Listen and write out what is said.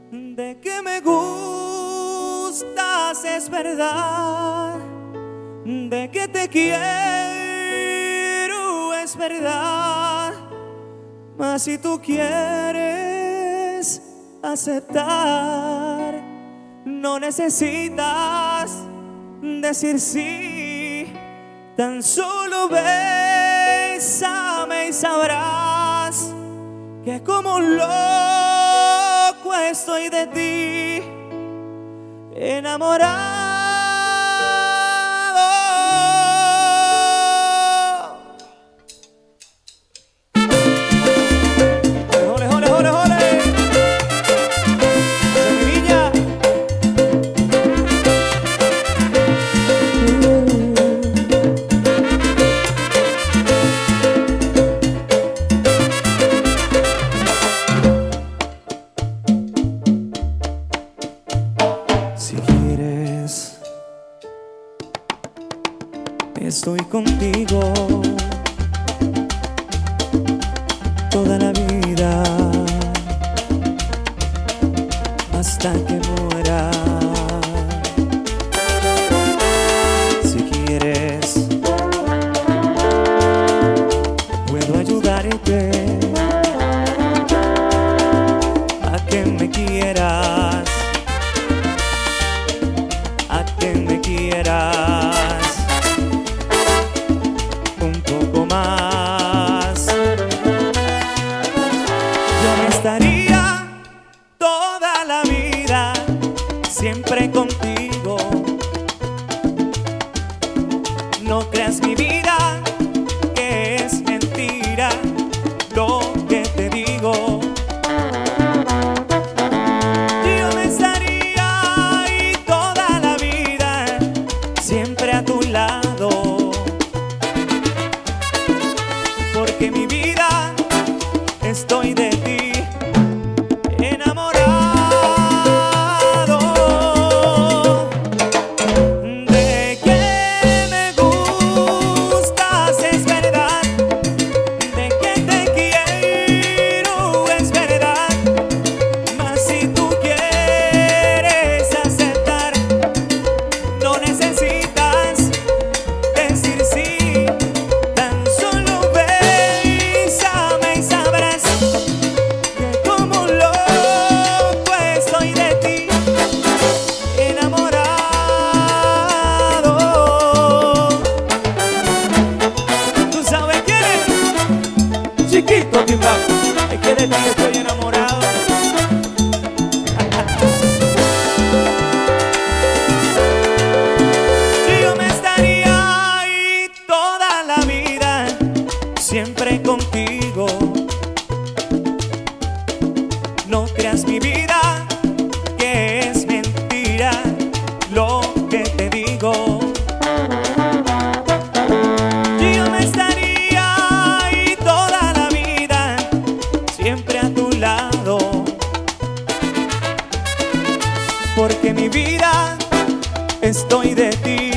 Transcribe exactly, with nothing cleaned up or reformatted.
De que me gustas es verdad, de que te quiero es verdad, mas si tú quieres aceptar, no necesitas decir sí, tan solo bésame y sabrás que como un loco estoy de ti, enamorado. Jole, jole, jole, jole. Esa es mi niña. Si quieres, estoy contigo toda la vida hasta que muera. Si quieres, puedo ayudarte a que me quieras, a que me quieras un poco más. Yo me estaría toda la vida siempre contigo. No creas mi vida que es mentira lo que te digo. Yo me estaría ahí toda la vida siempre a tu lado, porque mi vida estoy de ti enamorado. De que me gustas es verdad, de que te quiero es verdad, mas si tú quieres aceptar, no necesitas decir sí, tan solo bésame y sabrás que como un loco estoy de ti enamorado. ¿Tú sabes quién es? Chiquito Timbaco, es que de ti estoy enamorado. Yo me estaría ahí toda la vida siempre contigo. No creas mi vida que es mentira lo que te digo. Yo me estaría ahí toda la vida siempre a tu lado, porque mi vida estoy de ti